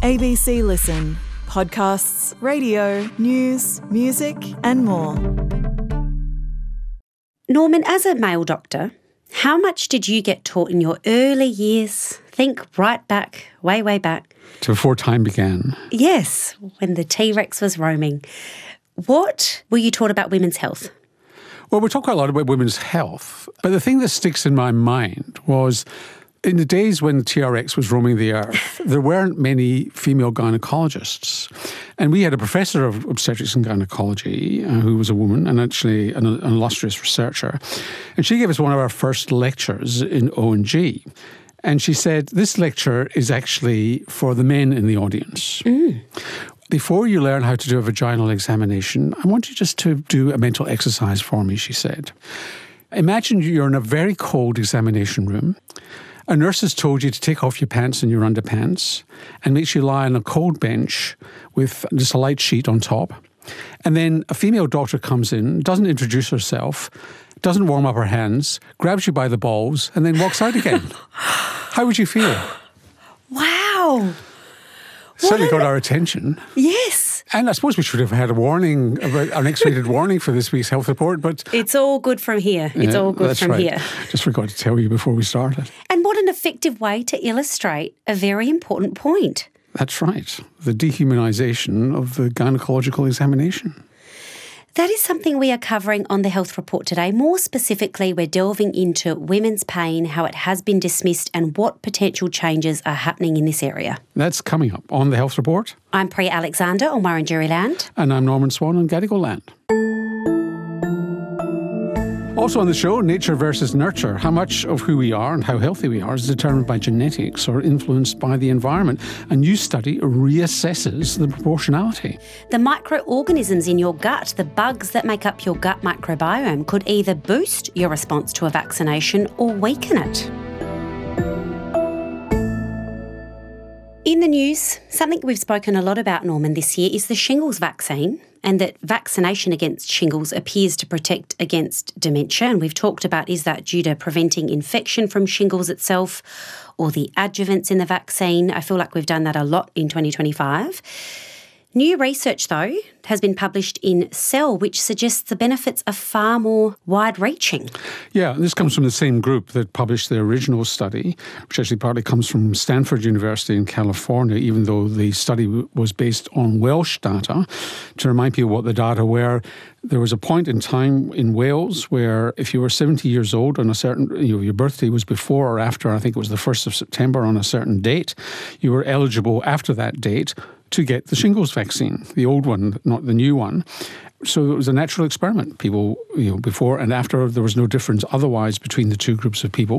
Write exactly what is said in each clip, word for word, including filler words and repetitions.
A B C Listen. Podcasts, radio, news, music and more. Norman, as a male doctor, how much did you get taught in your early years? Think right back, way, way back. To before time began. Yes, when the T-Rex was roaming. What were you taught about women's health? Well, we talk quite a lot about women's health, but the thing that sticks in my mind was in the days when the T R X was roaming the earth, there weren't many female gynecologists. And we had a professor of obstetrics and gynecology uh, who was a woman and actually an, an illustrious researcher. And she gave us one of our first lectures in O and G. And she said, this lecture is actually for the men in the audience. Mm. Before you learn how to do a vaginal examination, I want you just to do a mental exercise for me, she said. Imagine you're in a very cold examination room. A nurse has told you to take off your pants and your underpants and makes you lie on a cold bench with just a light sheet on top. And then a female doctor comes in, doesn't introduce herself, doesn't warm up her hands, grabs you by the balls and then walks out again. How would you feel? Wow. Certainly got our attention. Yes. And I suppose we should have had a warning, about an X-rated warning for this week's health report, but... It's all good from here. It's yeah, all good that's from right. here. Just forgot to tell you before we started. And what an effective way to illustrate a very important point. That's right. The dehumanisation of the gynecological examination. That is something we are covering on the Health Report today. More specifically, we're delving into women's pain, how it has been dismissed and what potential changes are happening in this area. That's coming up on the Health Report. I'm Priya Alexander on Wurundjeri Land. And I'm Norman Swan on Gadigal Land. Also on the show, nature versus nurture. How much of who we are and how healthy we are is determined by genetics or influenced by the environment. A new study reassesses the proportionality. The microorganisms in your gut, the bugs that make up your gut microbiome, could either boost your response to a vaccination or weaken it. In the news, something we've spoken a lot about, Norman, this year is the shingles vaccine, and that vaccination against shingles appears to protect against dementia. And we've talked about, is that due to preventing infection from shingles itself or the adjuvants in the vaccine? I feel like we've done that a lot in twenty twenty-five. New research, though, has been published in Cell, which suggests the benefits are far more wide-reaching. Yeah, this comes from the same group that published the original study, which actually partly comes from Stanford University in California, even though the study was based on Welsh data. To remind people what the data were, there was a point in time in Wales where if you were seventy years old on a certain, you know, your birthday was before or after, I think it was the first of September on a certain date, you were eligible after that date to get the shingles vaccine, the old one, not the new one. So it was a natural experiment. People, you know, before and after, there was no difference otherwise between the two groups of people.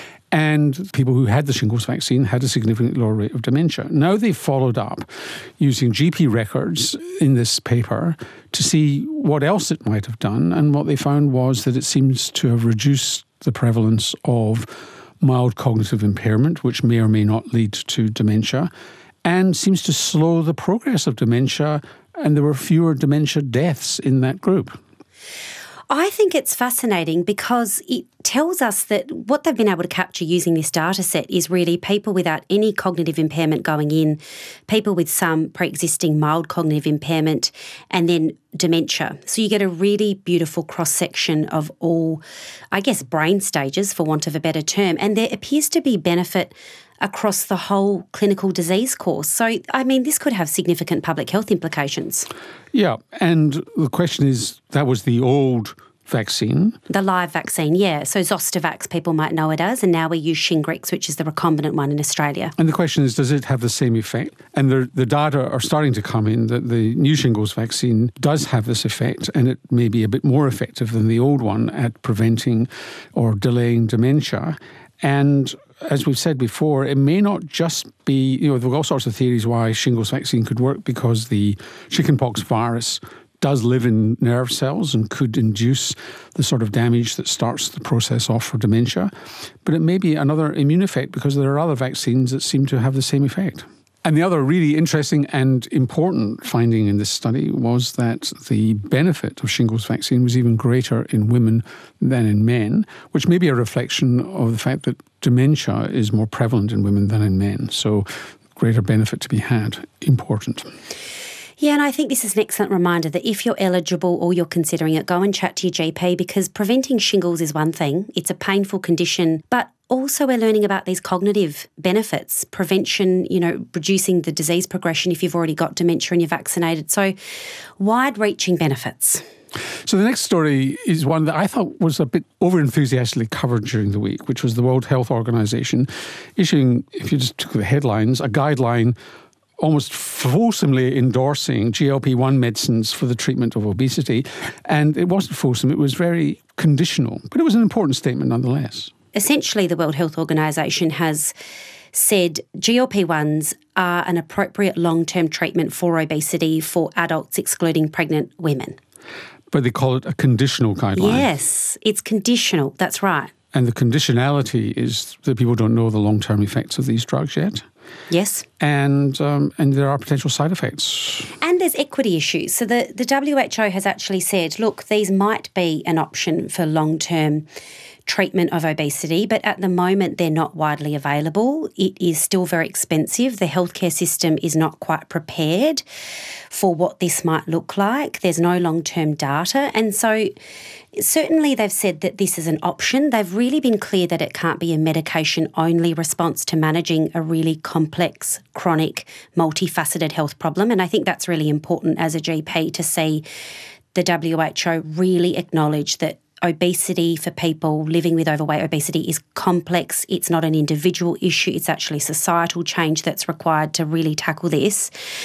And people who had the shingles vaccine had a significantly lower rate of dementia. Now they've followed up using G P records in this paper to see what else it might have done. And what they found was that it seems to have reduced the prevalence of mild cognitive impairment, which may or may not lead to dementia, and seems to slow the progress of dementia, and there were fewer dementia deaths in that group. I think it's fascinating because it tells us that what they've been able to capture using this data set is really people without any cognitive impairment going in, people with some pre-existing mild cognitive impairment, and then dementia. So you get a really beautiful cross-section of all, I guess, brain stages, for want of a better term, and there appears to be benefit across the whole clinical disease course. So, I mean, this could have significant public health implications. Yeah, and the question is, that was the old vaccine. The live vaccine, yeah. So Zostavax, people might know it as, and now we use Shingrix, which is the recombinant one in Australia. And the question is, does it have the same effect? And the, the data are starting to come in that the new shingles vaccine does have this effect, and it may be a bit more effective than the old one at preventing or delaying dementia. And as we've said before, it may not just be, you know, there are all sorts of theories why shingles vaccine could work, because the chickenpox virus does live in nerve cells and could induce the sort of damage that starts the process off for dementia. But it may be another immune effect, because there are other vaccines that seem to have the same effect. And the other really interesting and important finding in this study was that the benefit of shingles vaccine was even greater in women than in men, which may be a reflection of the fact that dementia is more prevalent in women than in men. So greater benefit to be had important. Yeah, and I think this is an excellent reminder that if you're eligible or you're considering it, go and chat to your G P, because preventing shingles is one thing. It's a painful condition, but also we're learning about these cognitive benefits, prevention, you know, reducing the disease progression if you've already got dementia and you're vaccinated. So wide-reaching benefits. So the next story is one that I thought was a bit over-enthusiastically covered during the week, which was the World Health Organization issuing, if you just took the headlines, a guideline almost fulsomely endorsing G L P one medicines for the treatment of obesity. And it wasn't fulsome, it was very conditional. But it was an important statement nonetheless. Essentially, the World Health Organization has said G L P ones are an appropriate long-term treatment for obesity for adults, excluding pregnant women. But they call it a conditional guideline. Yes, it's conditional, that's right. And the conditionality is that people don't know the long-term effects of these drugs yet. Yes. And um, and there are potential side effects. And there's equity issues. So the, the W H O has actually said, look, these might be an option for long-term treatment of obesity, but at the moment they're not widely available. It is still very expensive. The healthcare system is not quite prepared for what this might look like. There's no long-term data. And so certainly they've said that this is an option. They've really been clear that it can't be a medication-only response to managing a really complex, chronic, multifaceted health problem. And I think that's really important as a G P to see the W H O really acknowledge that obesity for people living with overweight obesity is complex. It's not an individual issue. It's actually societal change that's required to really tackle this.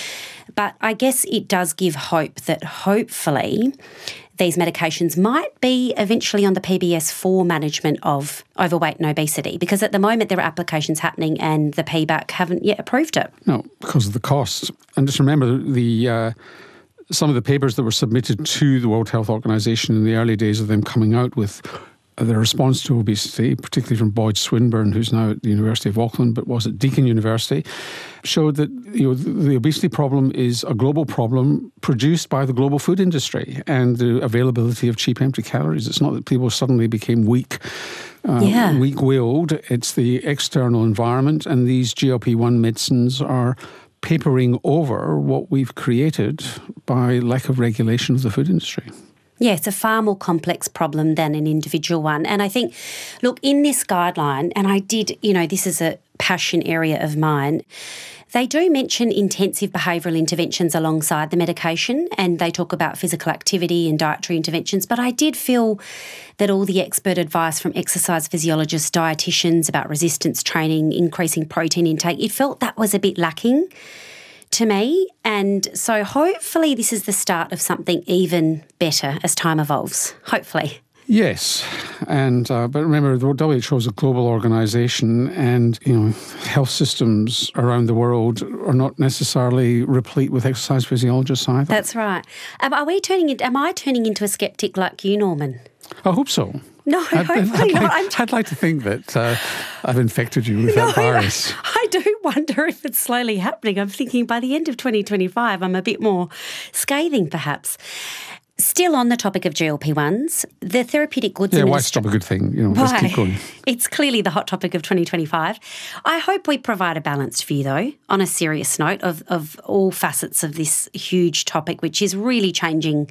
But I guess it does give hope that hopefully these medications might be eventually on the P B S for management of overweight and obesity, because at the moment there are applications happening and the P B A C haven't yet approved it. No, because of the costs. And just remember the... Uh, some of the papers that were submitted to the World Health Organization in the early days of them coming out with their response to obesity, particularly from Boyd Swinburne, who's now at the University of Auckland, but was at Deakin University, showed that you know the obesity problem is a global problem produced by the global food industry and the availability of cheap empty calories. It's not that people suddenly became weak, uh, yeah. weak-willed. It's the external environment, and these G L P one medicines are papering over what we've created by lack of regulation of the food industry. Yeah, it's a far more complex problem than an individual one. And I think, look, in this guideline, and I did, you know, this is a passion area of mine, they do mention intensive behavioural interventions alongside the medication, and they talk about physical activity and dietary interventions. But I did feel that all the expert advice from exercise physiologists, dietitians about resistance training, increasing protein intake, it felt that was a bit lacking to me. And so hopefully this is the start of something even better as time evolves, hopefully. Yes, and uh, but remember, the W H O is a global organisation, and you know, health systems around the world are not necessarily replete with exercise physiologists either. That's right. Um, are we turning? In, am I turning into a sceptic like you, Norman? I hope so. No, I'd, hopefully I'd not. Like, I'd like to think that uh, I've infected you with no, that virus. I, I do wonder if it's slowly happening. I'm thinking by the end of twenty twenty-five, I'm a bit more scathing, perhaps. Still on the topic of G L P ones, the Therapeutic Goods Yeah, Administration... why stop a good thing? You know, let's keep going. It's clearly the hot topic of twenty twenty-five. I hope we provide a balanced view, though, on a serious note of, of all facets of this huge topic, which is really changing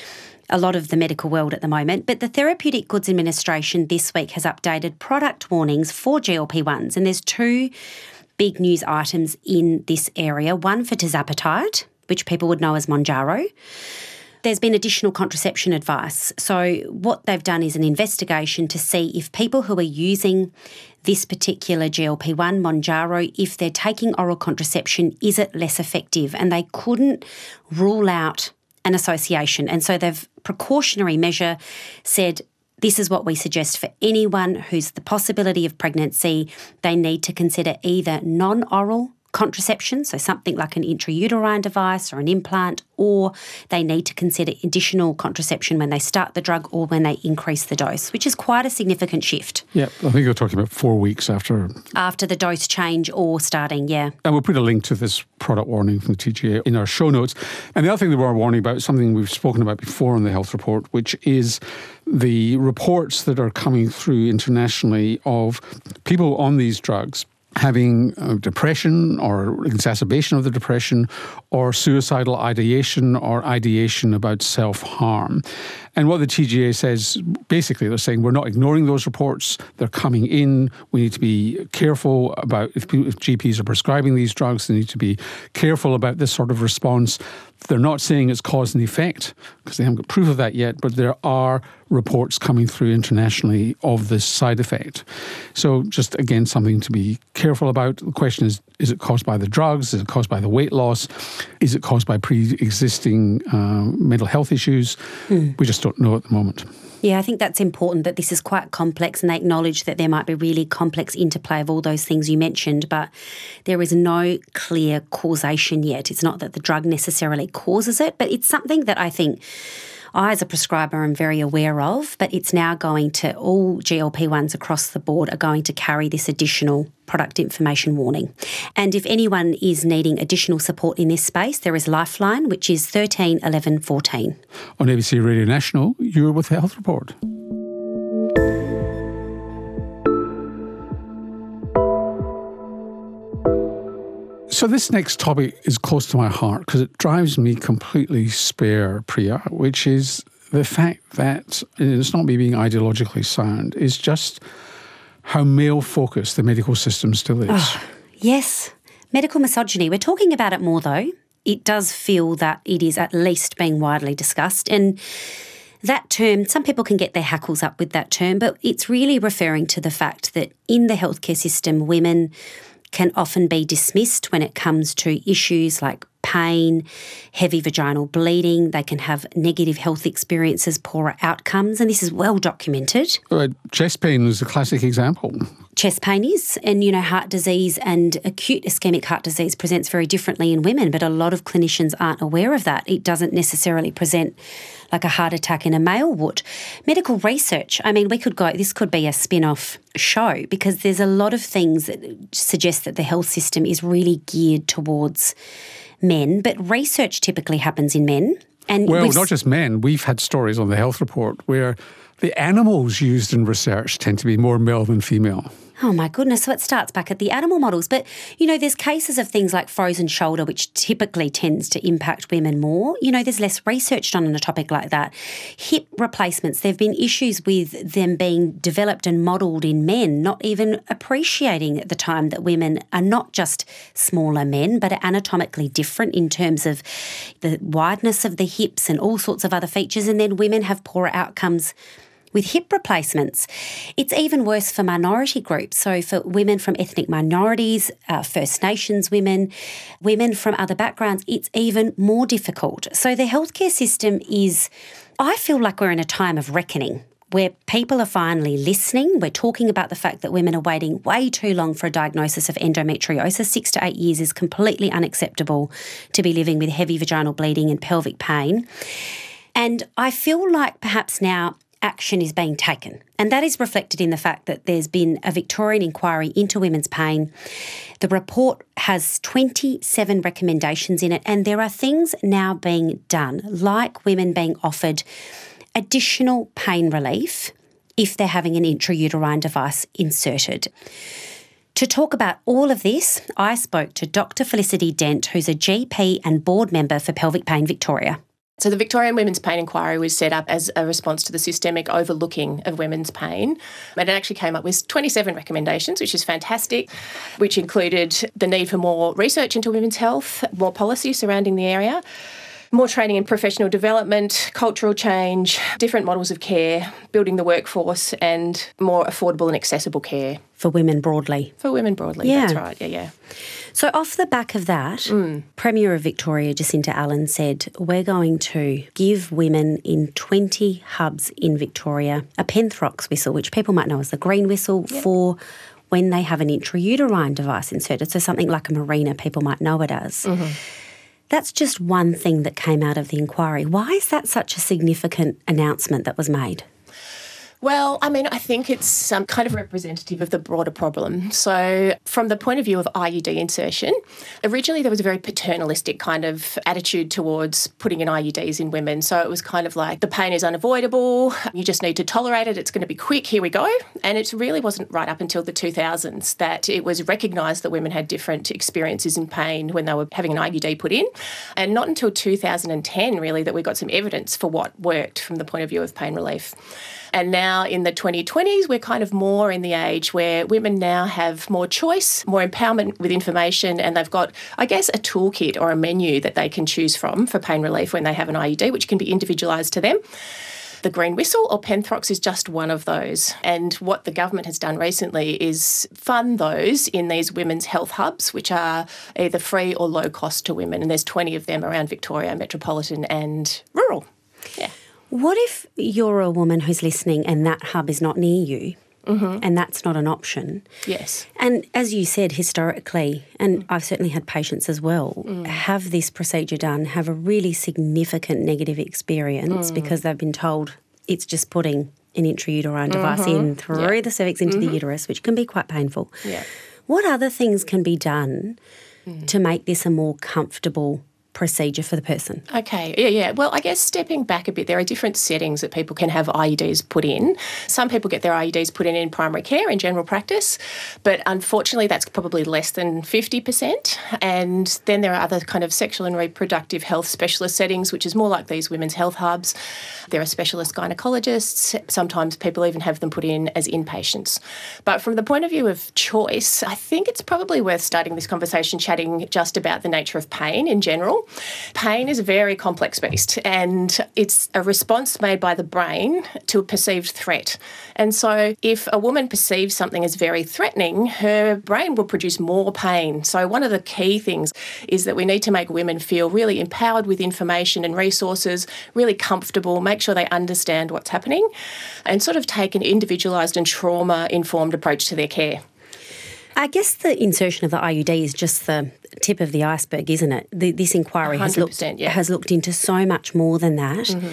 a lot of the medical world at the moment. But the Therapeutic Goods Administration this week has updated product warnings for G L P ones, and there's two big news items in this area. One for tirzepatide, which people would know as Mounjaro. There's been additional contraception advice. So what they've done is an investigation to see if people who are using this particular G L P one, Mounjaro, if they're taking oral contraception, is it less effective? And they couldn't rule out an association. And so they've precautionary measure said, this is what we suggest for anyone who's the possibility of pregnancy. They need to consider either non-oral contraception, so something like an intrauterine device or an implant, or they need to consider additional contraception when they start the drug or when they increase the dose, which is quite a significant shift. Yeah, I think you're talking about four weeks after... After the dose change or starting, yeah. And we'll put a link to this product warning from the T G A in our show notes. And the other thing that we're warning about is something we've spoken about before in the health report, which is the reports that are coming through internationally of people on these drugs having uh, depression or exacerbation of the depression, or suicidal ideation or ideation about self-harm. And what the T G A says, basically they're saying we're not ignoring those reports, they're coming in, we need to be careful about, if, if G Ps are prescribing these drugs, they need to be careful about this sort of response. They're not saying it's cause and effect, because they haven't got proof of that yet, but there are reports coming through internationally of this side effect. So just, again, something to be careful about. The question is, is it caused by the drugs? Is it caused by the weight loss? Is it caused by pre-existing uh, mental health issues? Mm. We just don't know at the moment. Yeah, I think that's important, that this is quite complex, and they acknowledge that there might be really complex interplay of all those things you mentioned, but there is no clear causation yet. It's not that the drug necessarily causes it, but it's something that I think I, as a prescriber, am very aware of, but it's now going to, all G L P ones across the board are going to carry this additional product information warning. And if anyone is needing additional support in this space, there is Lifeline, which is thirteen eleven fourteen. On A B C Radio National, you're with the Health Report. So this next topic is close to my heart because it drives me completely spare, Priya, which is the fact that, and it's not me being ideologically sound, is just how male-focused the medical system still is. Oh, yes. Medical misogyny. We're talking about it more, though. It does feel that it is at least being widely discussed. And that term, some people can get their hackles up with that term, but it's really referring to the fact that in the healthcare system, women can often be dismissed when it comes to issues like pain, heavy vaginal bleeding. They can have negative health experiences, poorer outcomes, and this is well documented. Uh, chest pain is a classic example. Chest pain is, and, you know, heart disease and acute ischemic heart disease presents very differently in women, but a lot of clinicians aren't aware of that. It doesn't necessarily present like a heart attack in a male would. Medical research, I mean, we could go, this could be a spin-off show because there's a lot of things that suggest that the health system is really geared towards men, but research typically happens in men. And well, not just men. We've had stories on the Health Report where the animals used in research tend to be more male than female. Oh my goodness, so it starts back at the animal models. But, you know, there's cases of things like frozen shoulder, which typically tends to impact women more. You know, there's less research done on a topic like that. Hip replacements, there have been issues with them being developed and modelled in men, not even appreciating at the time that women are not just smaller men, but are anatomically different in terms of the wideness of the hips and all sorts of other features. And then women have poorer outcomes with hip replacements. It's even worse for minority groups. So for women from ethnic minorities, uh, First Nations women, women from other backgrounds, it's even more difficult. So the healthcare system is, I feel like we're in a time of reckoning where people are finally listening. We're talking about the fact that women are waiting way too long for a diagnosis of endometriosis. Six to eight years is completely unacceptable to be living with heavy vaginal bleeding and pelvic pain. And I feel like perhaps now action is being taken. And that is reflected in the fact that there's been a Victorian inquiry into women's pain. The report has twenty-seven recommendations in it, and there are things now being done, like women being offered additional pain relief if they're having an intrauterine device inserted. To talk about all of this, I spoke to Doctor Felicity Dent, who's a G P and board member for Pelvic Pain Victoria. So the Victorian Women's Pain Inquiry was set up as a response to the systemic overlooking of women's pain. And it actually came up with twenty-seven recommendations, which is fantastic, which included the need for more research into women's health, more policy surrounding the area, more training and professional development, cultural change, different models of care, building the workforce, and more affordable and accessible care. For women broadly. For women broadly, yeah. That's right, yeah, yeah. So off the back of that, mm. Premier of Victoria, Jacinta Allen, said, we're going to give women in twenty hubs in Victoria a Penthrox whistle, which people might know as the green whistle, yep. for when they have an intrauterine device inserted. So something like a Mirena, people might know it as. Mm-hmm. That's just one thing that came out of the inquiry. Why is that such a significant announcement that was made? Well, I mean, I think it's some kind of representative of the broader problem. So from the point of view of I U D insertion, originally there was a very paternalistic kind of attitude towards putting in I U Ds in women. So it was kind of like the pain is unavoidable, you just need to tolerate it, it's going to be quick, here we go. And it really wasn't right up until the two thousands that it was recognised that women had different experiences in pain when they were having an I U D put in. And not until two thousand ten, really, that we got some evidence for what worked from the point of view of pain relief. And now in the twenty twenties, we're kind of more in the age where women now have more choice, more empowerment with information, and they've got, I guess, a toolkit or a menu that they can choose from for pain relief when they have an I U D, which can be individualised to them. The green whistle or Penthrox is just one of those. And what the government has done recently is fund those in these women's health hubs, which are either free or low cost to women. And there's twenty of them around Victoria, metropolitan and rural. Yeah. What if you're a woman who's listening and that hub is not near you? Mm-hmm. And that's not an option. Yes. And as you said, historically, and I've certainly had patients as well, mm. have this procedure done, have a really significant negative experience mm. because they've been told it's just putting an intrauterine device mm-hmm. in through yeah. the cervix into mm-hmm. the uterus, which can be quite painful. Yeah. What other things can be done mm. to make this a more comfortable procedure for the person? Okay, yeah, yeah. Well, I guess stepping back a bit, there are different settings that people can have I U Ds put in. Some people get their I U Ds put in in primary care, in general practice, but unfortunately that's probably less than fifty percent. And then there are other kind of sexual and reproductive health specialist settings, which is more like these women's health hubs. There are specialist gynecologists. Sometimes people even have them put in as inpatients. But from the point of view of choice, I think it's probably worth starting this conversation chatting just about the nature of pain in general. Pain is a very complex beast, and it's a response made by the brain to a perceived threat. And so if a woman perceives something as very threatening, her brain will produce more pain. So one of the key things is that we need to make women feel really empowered with information and resources, really comfortable, make sure they understand what's happening, and sort of take an individualised and trauma-informed approach to their care. I guess the insertion of the I U D is just the tip of the iceberg, isn't it? The, this inquiry has looked, yeah. has looked into so much more than that mm-hmm.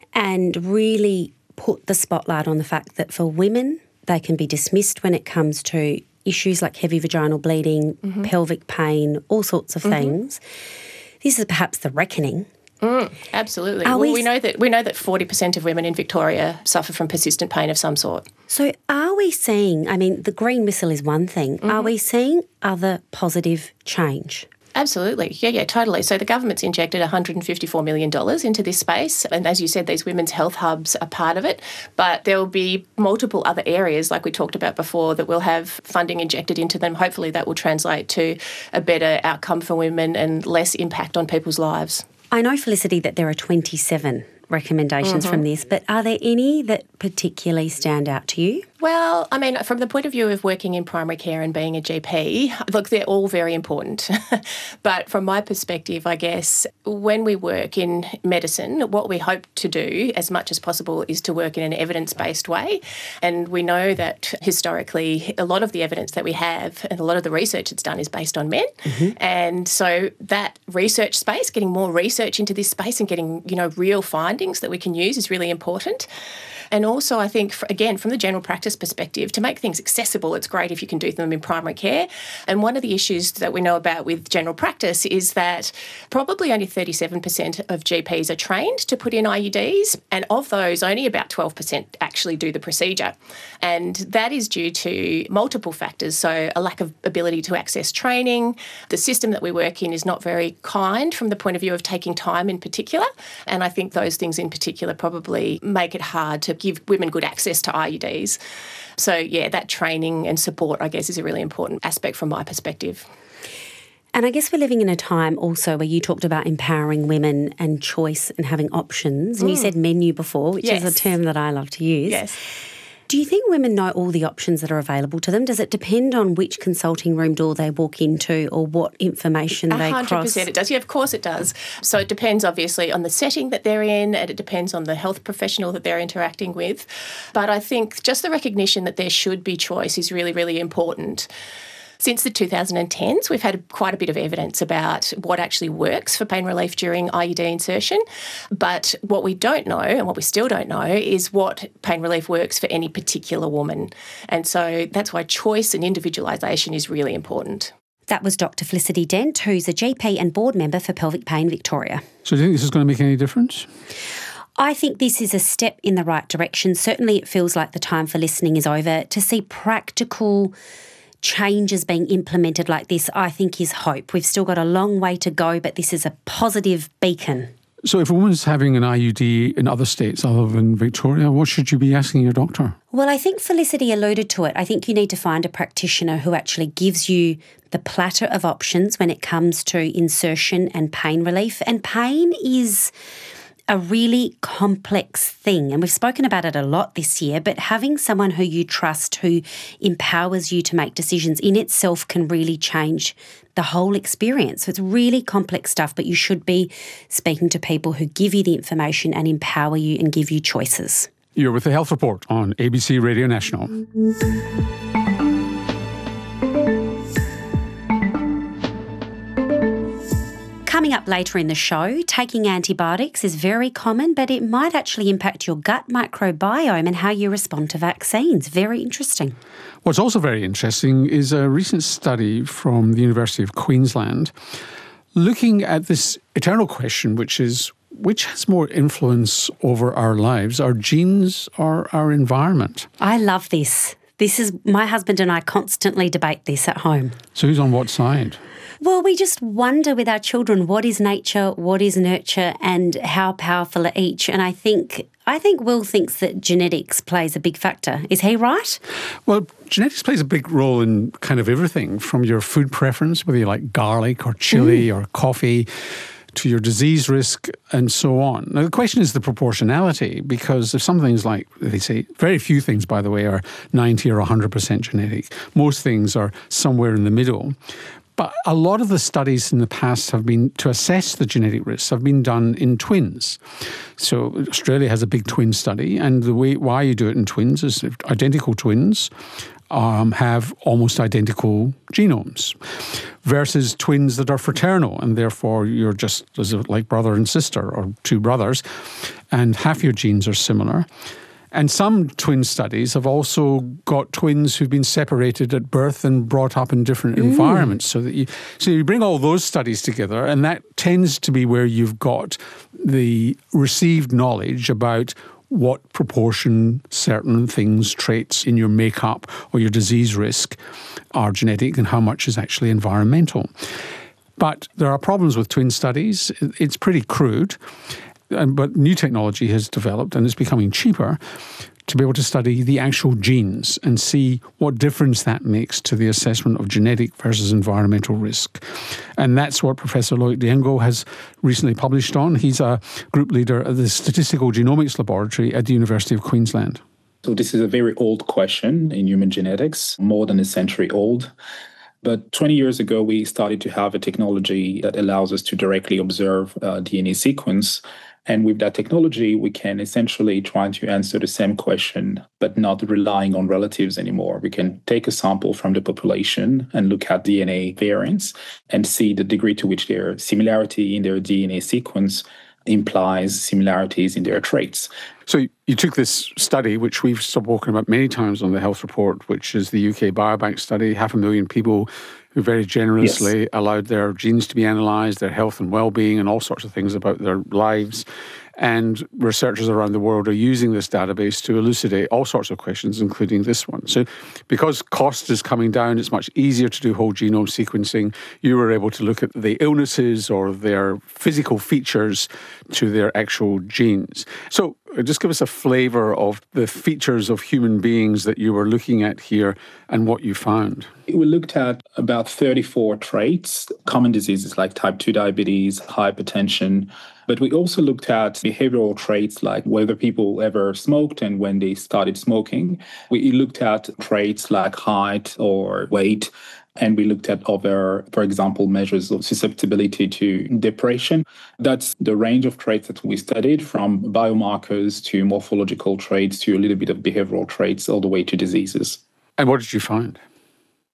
and really put the spotlight on the fact that for women, they can be dismissed when it comes to issues like heavy vaginal bleeding, mm-hmm. pelvic pain, all sorts of mm-hmm. things. This is perhaps the reckoning. Mm, absolutely. Are well, we, we know that we know that forty percent of women in Victoria suffer from persistent pain of some sort. So are we seeing, I mean, the green whistle is one thing. Mm-hmm. Are we seeing other positive change? Absolutely. Yeah, yeah, totally. So the government's injected one hundred fifty-four million dollars into this space. And as you said, these women's health hubs are part of it. But there will be multiple other areas, like we talked about before, that will have funding injected into them. Hopefully that will translate to a better outcome for women and less impact on people's lives. I know, Felicity, that there are twenty-seven recommendations mm-hmm. from this, but are there any that particularly stand out to you? Well, I mean, from the point of view of working in primary care and being a G P, look, they're all very important. But from my perspective, I guess, when we work in medicine, what we hope to do as much as possible is to work in an evidence-based way. And we know that historically, a lot of the evidence that we have and a lot of the research that's done is based on men. Mm-hmm. And so that research space, getting more research into this space and getting, you know, real findings that we can use is really important. And also, I think, again, from the general practice perspective, to make things accessible, it's great if you can do them in primary care. And one of the issues that we know about with general practice is that probably only thirty-seven percent of G Ps are trained to put in I U Ds, and of those, only about twelve percent actually do the procedure. And that is due to multiple factors. So a lack of ability to access training. The system that we work in is not very kind from the point of view of taking time in particular. And I think those things in particular probably make it hard to give women good access to I U Ds. So, yeah, that training and support, I guess, is a really important aspect from my perspective. And I guess we're living in a time also where you talked about empowering women and choice and having options. And mm. you said menu before, which yes. is a term that I love to use. Yes. Do you think women know all the options that are available to them? Does it depend on which consulting room door they walk into or what information they cross? one hundred percent it does. Yeah, of course it does. So it depends obviously on the setting that they're in, and it depends on the health professional that they're interacting with. But I think just the recognition that there should be choice is really, really important. Since the two thousand tens, we've had quite a bit of evidence about what actually works for pain relief during I U D insertion. But what we don't know, and what we still don't know, is what pain relief works for any particular woman. And so that's why choice and individualisation is really important. That was Doctor Felicity Dent, who's a G P and board member for Pelvic Pain Victoria. So do you think this is going to make any difference? I think this is a step in the right direction. Certainly it feels like the time for listening is over. To see practical changes being implemented like this, I think is hope. We've still got a long way to go, but this is a positive beacon. So if a woman's having an I U D in other states other than Victoria, what should you be asking your doctor? Well, I think Felicity alluded to it. I think you need to find a practitioner who actually gives you the platter of options when it comes to insertion and pain relief. And pain is a really complex thing, and we've spoken about it a lot this year, but having someone who you trust, who empowers you to make decisions in itself can really change the whole experience. So it's really complex stuff, but you should be speaking to people who give you the information and empower you and give you choices. You're with the Health Report on A B C Radio National. Coming up later in the show, taking antibiotics is very common, but it might actually impact your gut microbiome and how you respond to vaccines. Very interesting. What's also very interesting is a recent study from the University of Queensland looking at this eternal question, which is, which has more influence over our lives, our genes or our environment? I love this. This is, my husband and I constantly debate this at home. So who's on what side? Well, we just wonder with our children, what is nature, what is nurture, and how powerful are each. And I think I think Will thinks that genetics plays a big factor. Is he right? Well, genetics plays a big role in kind of everything, from your food preference, whether you like garlic or chili mm. or coffee, to your disease risk and so on. Now, the question is the proportionality, because if some things like, they say, very few things, by the way, are ninety or one hundred percent genetic. Most things are somewhere in the middle. But a lot of the studies in the past have been, to assess the genetic risks, have been done in twins. So Australia has a big twin study, and the way why you do it in twins is if identical twins um, have almost identical genomes versus twins that are fraternal, and therefore you're just like brother and sister or two brothers, and half your genes are similar. And some twin studies have also got twins who've been separated at birth and brought up in different mm. environments. So that you, so you bring all those studies together, and that tends to be where you've got the received knowledge about what proportion certain things, traits in your makeup or your disease risk are genetic and how much is actually environmental. But there are problems with twin studies. It's pretty crude. But new technology has developed, and it's becoming cheaper, to be able to study the actual genes and see what difference that makes to the assessment of genetic versus environmental risk. And that's what Professor Loic Diengo has recently published on. He's a group leader at the Statistical Genomics Laboratory at the University of Queensland. So this is a very old question in human genetics, more than a century old. But twenty years ago, we started to have a technology that allows us to directly observe a D N A sequence. And with that technology, we can essentially try to answer the same question, but not relying on relatives anymore. We can take a sample from the population and look at D N A variants and see the degree to which their similarity in their D N A sequence implies similarities in their traits. So you took this study, which we've spoken about many times on the Health Report, which is the U K Biobank study, half a million people who very generously yes. allowed their genes to be analysed, their health and well-being and all sorts of things about their lives. And researchers around the world are using this database to elucidate all sorts of questions, including this one. So because cost is coming down, it's much easier to do whole genome sequencing. You were able to look at the illnesses or their physical features to their actual genes. So just give us a flavour of the features of human beings that you were looking at here and what you found. We looked at about thirty-four traits, common diseases like type two diabetes, hypertension, but we also looked at behavioral traits like whether people ever smoked and when they started smoking. We looked at traits like height or weight, and we looked at other, for example, measures of susceptibility to depression. That's the range of traits that we studied, from biomarkers to morphological traits to a little bit of behavioral traits all the way to diseases. And what did you find?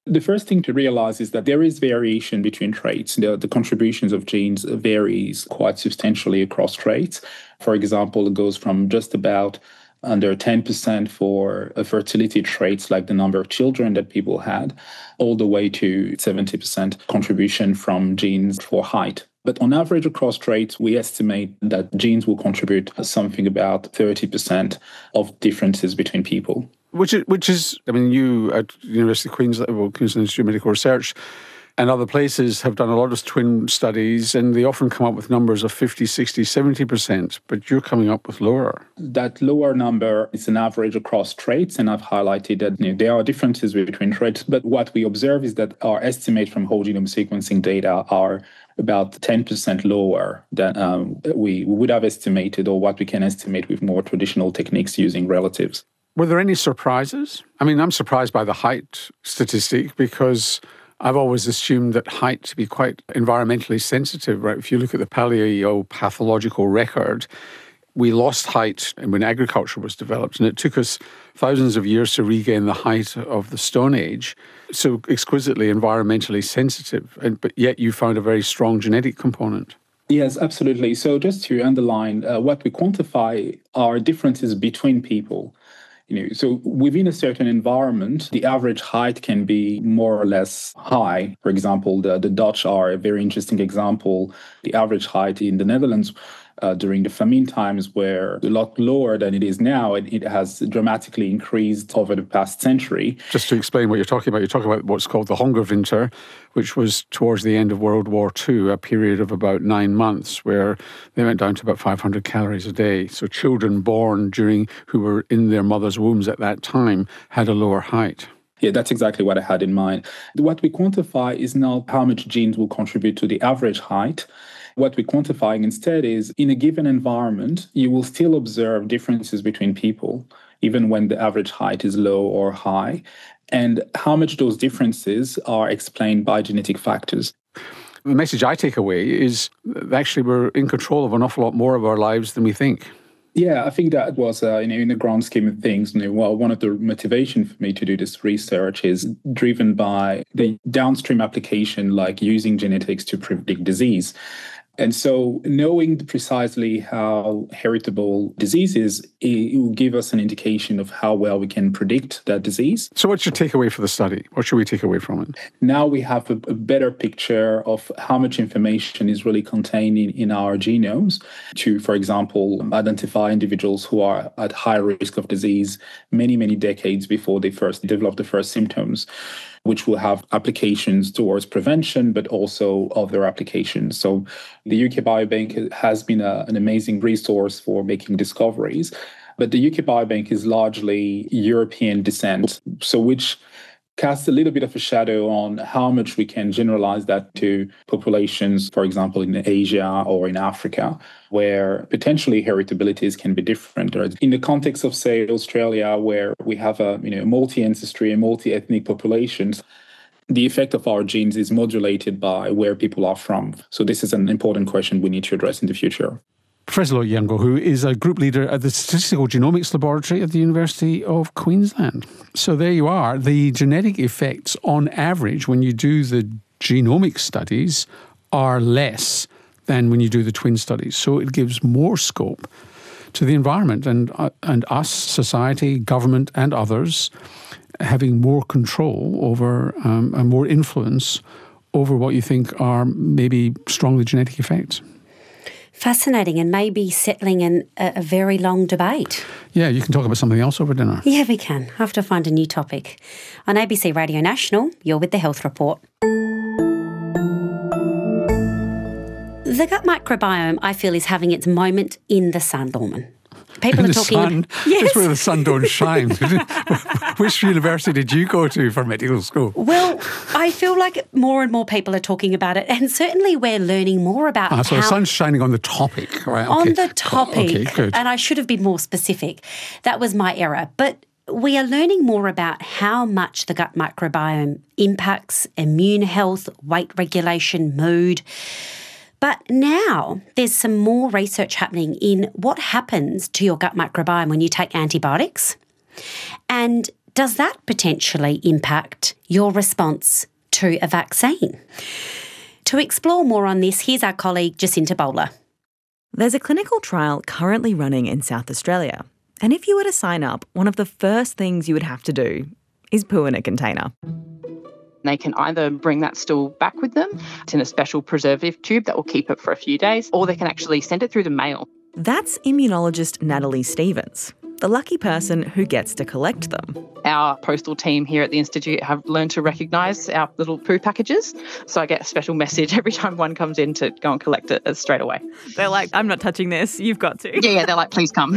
The first thing to realize is that there is variation between traits. The, the contributions of genes varies quite substantially across traits. For example, it goes from just about under ten percent for fertility traits like the number of children that people had, all the way to seventy percent contribution from genes for height. But on average across traits, we estimate that genes will contribute something about thirty percent of differences between people. Which is, which is, I mean, you at University of Queensland, well, Queensland Institute of Medical Research and other places have done a lot of twin studies, and they often come up with numbers of fifty, sixty, seventy percent, but you're coming up with lower. That lower number is an average across traits, and I've highlighted that you know, there are differences between traits, but what we observe is that our estimate from whole genome sequencing data are about ten percent lower than um, we would have estimated, or what we can estimate with more traditional techniques using relatives. Were there any surprises? I mean, I'm surprised by the height statistic because I've always assumed that height to be quite environmentally sensitive, right? If you look at the paleopathological record, we lost height when agriculture was developed, and it took us thousands of years to regain the height of the Stone Age. So exquisitely environmentally sensitive, and, but yet you found a very strong genetic component. Yes, absolutely. So just to underline, uh, what we quantify are differences between people. You know, so within a certain environment, the average height can be more or less high. For example, the, the Dutch are a very interesting example. The average height in the Netherlands uh, during the famine times were a lot lower than it is now, and it has dramatically increased over the past century. Just to explain what you're talking about, you're talking about what's called the Hungerwinter, which was towards the end of World War Two, a period of about nine months where they went down to about five hundred calories a day. So children born during who were in their mother's wombs at that time had a lower height. Yeah, that's exactly what I had in mind. What we quantify is not how much genes will contribute to the average height. What we're quantifying instead is, in a given environment, you will still observe differences between people, even when the average height is low or high, and how much those differences are explained by genetic factors. The message I take away is that actually we're in control of an awful lot more of our lives than we think. Yeah, I think that was, uh, you know, in the grand scheme of things, you know, well, one of the motivation for me to do this research is driven by the downstream application, like using genetics to predict disease. And so knowing precisely how heritable disease is, it will give us an indication of how well we can predict that disease. So what's your takeaway for the study? What should we take away from it? Now we have a, a better picture of how much information is really contained in, in our genomes to, for example, identify individuals who are at high risk of disease many, many decades before they first develop the first symptoms, which will have applications towards prevention, but also other applications. So the U K Biobank has been a, an amazing resource for making discoveries, but the U K Biobank is largely European descent, so which casts a little bit of a shadow on how much we can generalize that to populations, for example, in Asia or in Africa, where potentially heritabilities can be different. Or in the context of, say, Australia, where we have a you know multi-ancestry and multi-ethnic populations, the effect of our genes is modulated by where people are from. So this is an important question we need to address in the future. Professor Loic Yungo, who is a group leader at the Statistical Genomics Laboratory at the University of Queensland. So there you are. The genetic effects on average when you do the genomic studies are less than when you do the twin studies. So it gives more scope to the environment and, uh, and us, society, government and others having more control over um, and more influence over what you think are maybe strongly genetic effects. Fascinating, and maybe settling in a, a very long debate. Yeah, you can talk about something else over dinner. Yeah, we can. I have to find a new topic. On A B C Radio National, you're with the Health Report. The gut microbiome, I feel, is having its moment in the sun, Lorman. People in are the talking sun? About, yes. That's where the sun don't shine. Which university did you go to for medical school? Well, I feel like more and more people are talking about it, and certainly we're learning more about ah, so how... the sun's shining on the topic, right? On okay. the topic. Okay, good. And I should have been more specific. That was my error. But we are learning more about how much the gut microbiome impacts immune health, weight regulation, mood. But now there's some more research happening in what happens to your gut microbiome when you take antibiotics. And Does that potentially impact your response to a vaccine? To explore more on this, here's our colleague Jacinta Bowler. There's a clinical trial currently running in South Australia. And if you were to sign up, one of the first things you would have to do is poo in a container. They can either bring that stool back with them. It's in a special preservative tube that will keep it for a few days, or they can actually send it through the mail. That's immunologist Natalie Stevens, the lucky person who gets to collect them. Our postal team here at the Institute have learned to recognise our little poo packages. So I get a special message every time one comes in to go and collect it straight away. They're like, I'm not touching this, you've got to. Yeah, yeah, they're like, please come.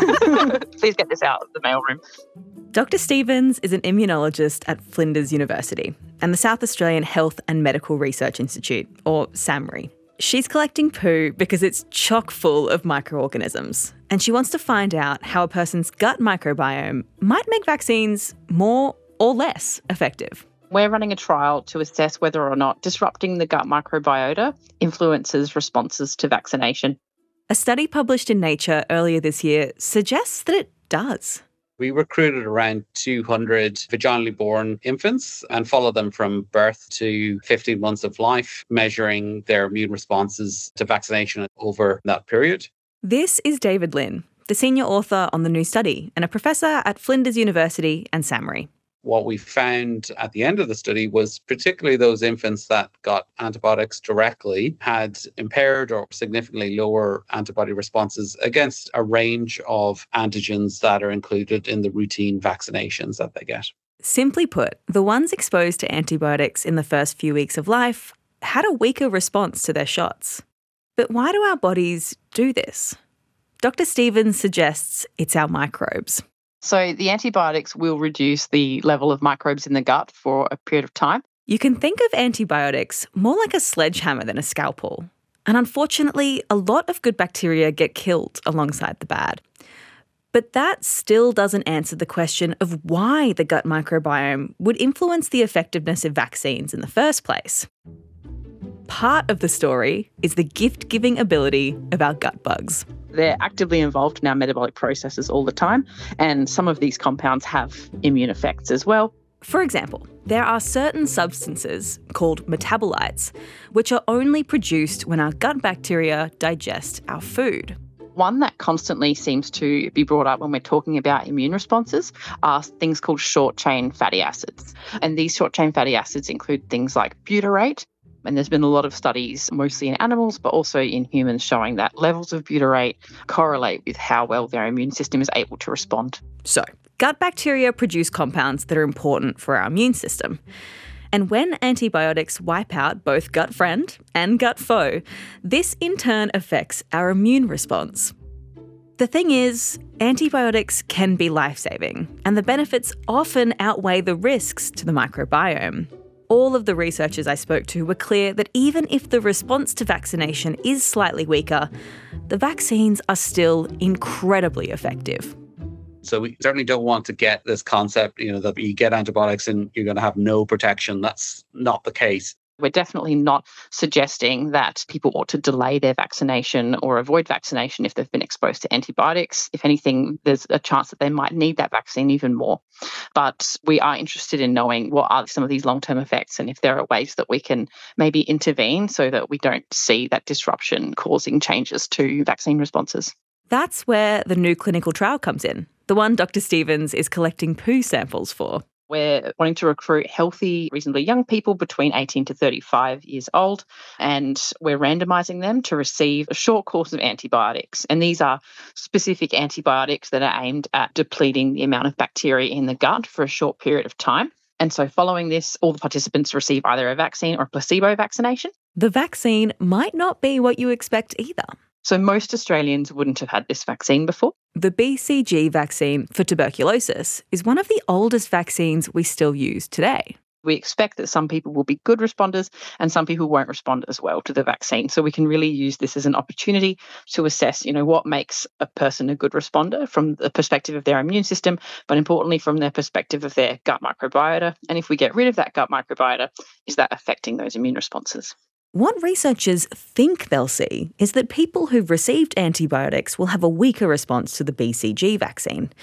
Please get this out of the mailroom. Doctor Stevens is an immunologist at Flinders University and the South Australian Health and Medical Research Institute, or SAHMRI. She's collecting poo because it's chock full of microorganisms, and she wants to find out how a person's gut microbiome might make vaccines more or less effective. We're running a trial to assess whether or not disrupting the gut microbiota influences responses to vaccination. A study published in Nature earlier this year suggests that it does. We recruited around two hundred vaginally born infants and followed them from birth to fifteen months of life, measuring their immune responses to vaccination over that period. This is David Lynn, the senior author on the new study and a professor at Flinders University and SAHMRI. What we found at the end of the study was particularly those infants that got antibiotics directly had impaired or significantly lower antibody responses against a range of antigens that are included in the routine vaccinations that they get. Simply put, the ones exposed to antibiotics in the first few weeks of life had a weaker response to their shots. But why do our bodies do this? Doctor Stevens suggests it's our microbes. So the antibiotics will reduce the level of microbes in the gut for a period of time. You can think of antibiotics more like a sledgehammer than a scalpel. And unfortunately, a lot of good bacteria get killed alongside the bad. But that still doesn't answer the question of why the gut microbiome would influence the effectiveness of vaccines in the first place. Part of the story is the gift-giving ability of our gut bugs. They're actively involved in our metabolic processes all the time, and some of these compounds have immune effects as well. For example, there are certain substances called metabolites, which are only produced when our gut bacteria digest our food. One that constantly seems to be brought up when we're talking about immune responses are things called short-chain fatty acids. And these short-chain fatty acids include things like butyrate. And there's been a lot of studies, mostly in animals, but also in humans, showing that levels of butyrate correlate with how well their immune system is able to respond. So, gut bacteria produce compounds that are important for our immune system. And when antibiotics wipe out both gut friend and gut foe, this in turn affects our immune response. The thing is, antibiotics can be life-saving, and the benefits often outweigh the risks to the microbiome. All of the researchers I spoke to were clear that even if the response to vaccination is slightly weaker, the vaccines are still incredibly effective. So we certainly don't want to get this concept, you know, that you get antibiotics and you're going to have no protection. That's not the case. We're definitely not suggesting that people ought to delay their vaccination or avoid vaccination if they've been exposed to antibiotics. If anything, there's a chance that they might need that vaccine even more. But we are interested in knowing what are some of these long-term effects and if there are ways that we can maybe intervene so that we don't see that disruption causing changes to vaccine responses. That's where the new clinical trial comes in, the one Doctor Stevens is collecting poo samples for. We're wanting to recruit healthy, reasonably young people between eighteen to thirty-five years old, and we're randomising them to receive a short course of antibiotics. And these are specific antibiotics that are aimed at depleting the amount of bacteria in the gut for a short period of time. And so following this, all the participants receive either a vaccine or a placebo vaccination. The vaccine might not be what you expect either. So most Australians wouldn't have had this vaccine before. The B C G vaccine for tuberculosis is one of the oldest vaccines we still use today. We expect that some people will be good responders and some people won't respond as well to the vaccine. So we can really use this as an opportunity to assess, you know, what makes a person a good responder from the perspective of their immune system, but importantly from their perspective of their gut microbiota. And if we get rid of that gut microbiota, is that affecting those immune responses? What researchers think they'll see is that people who've received antibiotics will have a weaker response to the B C G vaccine.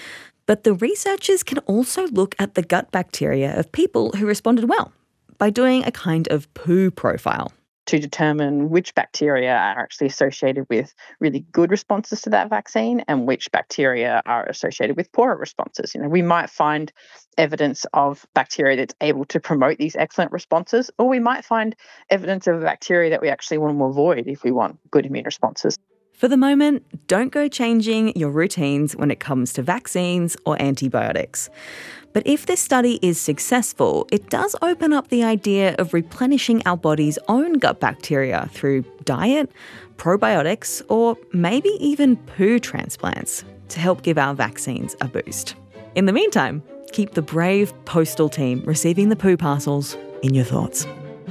But the researchers can also look at the gut bacteria of people who responded well by doing a kind of poo profile. To determine which bacteria are actually associated with really good responses to that vaccine and which bacteria are associated with poorer responses. You know, we might find evidence of bacteria that's able to promote these excellent responses, or we might find evidence of a bacteria that we actually want to avoid if we want good immune responses. For the moment, don't go changing your routines when it comes to vaccines or antibiotics. But if this study is successful, it does open up the idea of replenishing our body's own gut bacteria through diet, probiotics, or maybe even poo transplants to help give our vaccines a boost. In the meantime, keep the brave postal team receiving the poo parcels in your thoughts.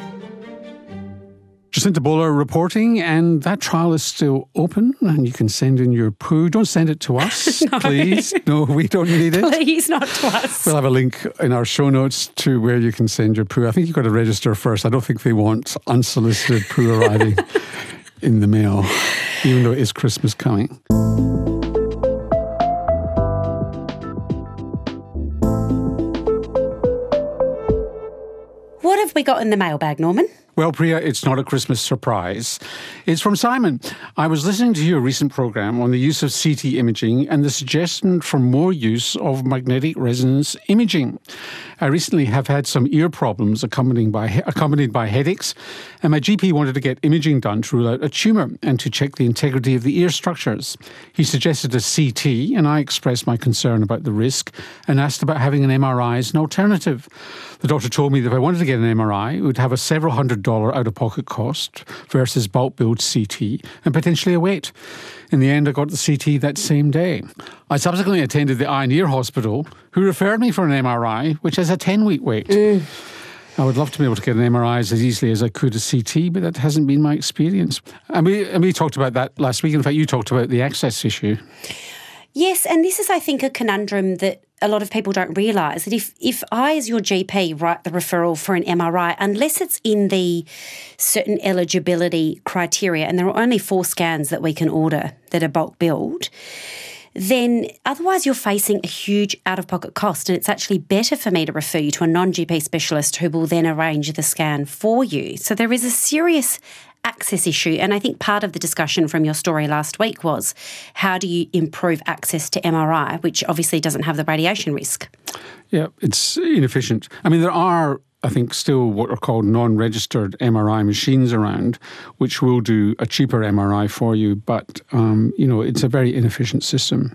Jacinta Bowler reporting, and that trial is still open and you can send in your poo. Don't send it to us, no. please. No, we don't need it. Please, not to us. We'll have a link in our show notes to where you can send your poo. I think you've got to register first. I don't think they want unsolicited poo arriving in the mail, even though it is Christmas coming. What have we got in the mailbag, Norman? Well, Priya, it's not a Christmas surprise. It's from Simon. I was listening to your recent programme on the use of C T imaging and the suggestion for more use of magnetic resonance imaging. I recently have had some ear problems accompanied by, accompanied by headaches, and my G P wanted to get imaging done to rule out a tumour and to check the integrity of the ear structures. He suggested a C T, and I expressed my concern about the risk and asked about having an M R I as an alternative. The doctor told me that if I wanted to get an M R I, it would have a several hundred dollar out-of-pocket cost versus bulk billed C T and potentially a wait. In the end, I got the C T that same day. I subsequently attended the Eye and Ear Hospital, who referred me for an M R I, which has a ten-week wait. Mm. I would love to be able to get an M R I as easily as I could a C T, but that hasn't been my experience. And we, and we talked about that last week. In fact, you talked about the access issue. Yes, and this is, I think, a conundrum that a lot of people don't realise, that if, if I, as your G P, write the referral for an M R I, unless it's in the certain eligibility criteria, and there are only four scans that we can order that are bulk billed, then otherwise you're facing a huge out-of-pocket cost, and it's actually better for me to refer you to a non-G P specialist who will then arrange the scan for you. So there is a serious access issue, and I think part of the discussion from your story last week was how do you improve access to M R I, which obviously doesn't have the radiation risk. Yeah, it's inefficient. I mean, there are, I think, still what are called non-registered M R I machines around, which will do a cheaper M R I for you, but, um, you know, it's a very inefficient system.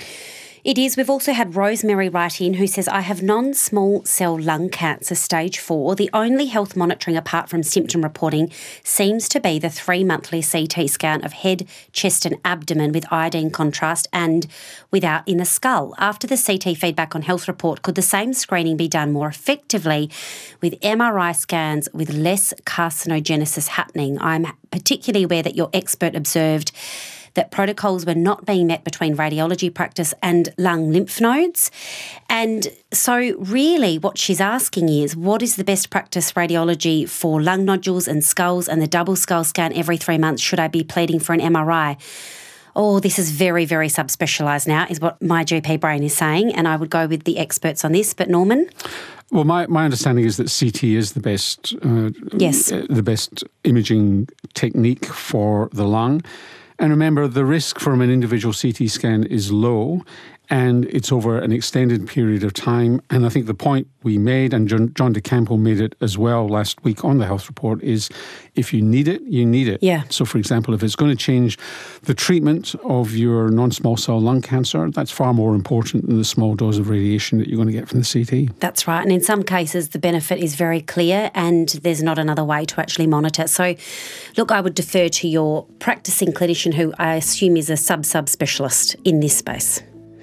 It is. We've also had Rosemary write in who says, I have non-small cell lung cancer stage four. The only health monitoring apart from symptom reporting seems to be the three monthly C T scan of head, chest and abdomen with iodine contrast and without in the skull. After the C T feedback on health report, could the same screening be done more effectively with M R I scans with less carcinogenesis happening? I'm particularly aware that your expert observed that protocols were not being met between radiology practice and lung lymph nodes. And so really what she's asking is, what is the best practice radiology for lung nodules and skulls and the double skull scan every three months? Should I be pleading for an M R I? Oh, this is very, very subspecialised now, is what my G P brain is saying, and I would go with the experts on this. But Norman? Well, my, my understanding is that C T is the best, uh, yes. the best imaging technique for the lung. And remember, the risk from an individual C T scan is low, and it's over an extended period of time. And I think the point we made, and John, John DeCampo made it as well last week on the health report, is if you need it, you need it. Yeah. So, for example, if it's going to change the treatment of your non-small cell lung cancer, that's far more important than the small dose of radiation that you're going to get from the C T. That's right. And in some cases, the benefit is very clear and there's not another way to actually monitor. So, look, I would defer to your practicing clinician, who I assume is a sub-sub specialist in this space.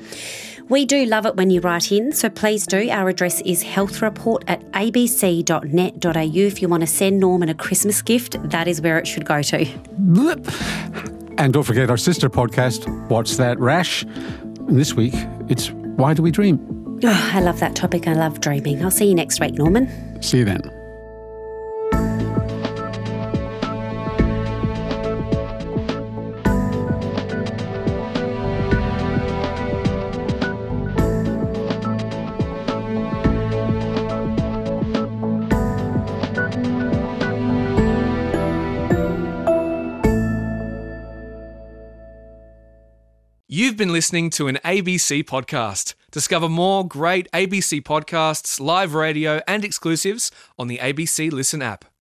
We do love it when you write in, so please do. Our address is healthreport at a b c dot net dot a u. If you want to send Norman a Christmas gift, that is where it should go to. And don't forget our sister podcast, What's That Rash? And this week, it's Why Do We Dream? Oh, I love that topic. I love dreaming. I'll see you next week, Norman. See you then. You've been listening to an A B C podcast. Discover more great A B C podcasts, live radio, and exclusives on the A B C Listen app.